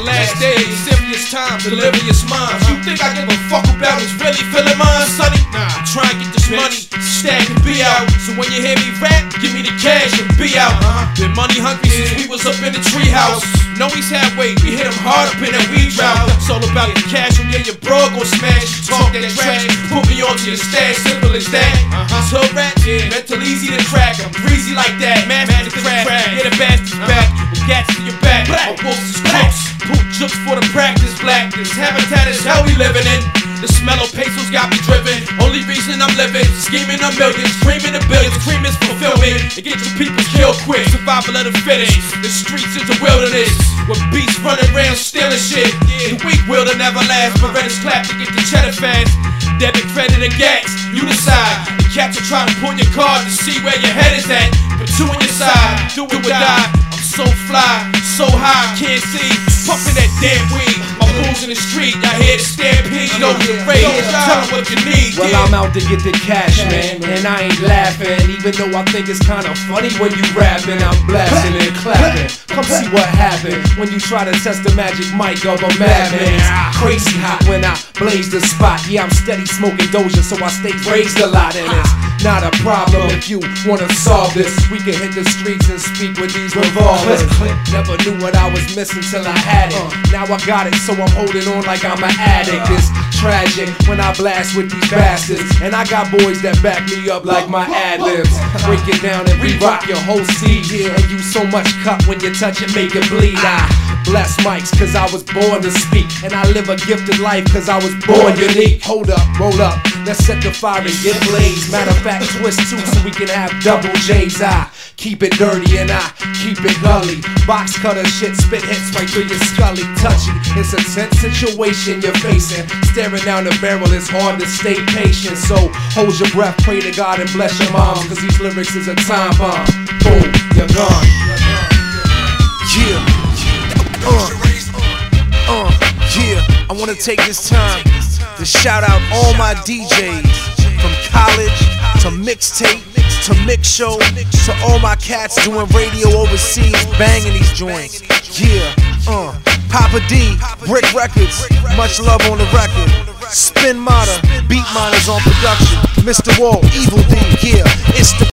last days, serious times, delirious minds. You think I give a fuck about who's really feeling mine, sonny? Nah, I'm trying to get this money, stack and be out. So when you hear me rap, give me the cash and be out. Been money hungry since we was up in the treehouse. Know he's halfway, we hit him hard up in that weed drought. It's all about the cash, and yeah, your bro gon' smash. You talk that trash, put me onto your stash, simple as that. So rap, mental easy to crack. I'm breezy like that, master the crack. Yeah, the bastard's back, with gats to your back. My wolves is crooks, put jokes for the practice. Black, this habitat is how we living in. The smell of pesos got me driven. Only reason I'm living, scheming a million, dreaming a billion, dream is fulfillment. And get your people killed quick, survival of the fittest. The streets is the wilderness, with beasts running around stealing shit. The weak will to never last, Beretta's clap to get the cheddar fast. Debit, credit, and gas, you decide. The cats are trying to pull your card to see where your head is at. But two on your side, do it or die. I'm so fly, so high, can't see. Pumping that damn weed, my bulls in the street. I hear the stampede, know the rage. Tell them what you need. Well, I'm out to get the cash, man, and I ain't laughing. Even though I think it's kinda funny when you rapping, I'm blasting and clapping. Come see what happened when you try to test the magic mic of a madman. It's crazy hot when I blaze the spot. Yeah, I'm steady smoking Doja, so I stay raised a lot, and it's not a problem if you wanna solve this. We can hit the streets and speak with these revolvers. Never knew what I was missing till I had it. Now I got it, so I'm holding on like I'm an addict. It's tragic when I blast with these bastards, and I got boys that back me up like my ad-libs. Break it down and re-rock your whole seed here, and use so much cut when you touch it, make it bleed. I bless mics cause I was born to speak, and I live a gifted life cause I was born unique. Hold up, roll up, let's set the fire and get blazed. Matter of fact, twist two so we can have double J's. I keep it dirty and I keep it gully. Box cutter shit, spit hits right through your scully. Touchy, it's a tense situation you're facing. Staring down the barrel, it's hard to stay patient. So hold your breath, pray to God and bless your moms, cause these lyrics is a time bomb. Boom, you're gone. Yeah. Yeah, I wanna take this time to shout out all my DJs, from college to mixtape to mix show, to all my cats doing radio overseas, banging these joints. Yeah, Papa D, Brick Records, much love on the record. Spin Mata, Beat Miners on production. Mr. Wall, Evil D, yeah, it's the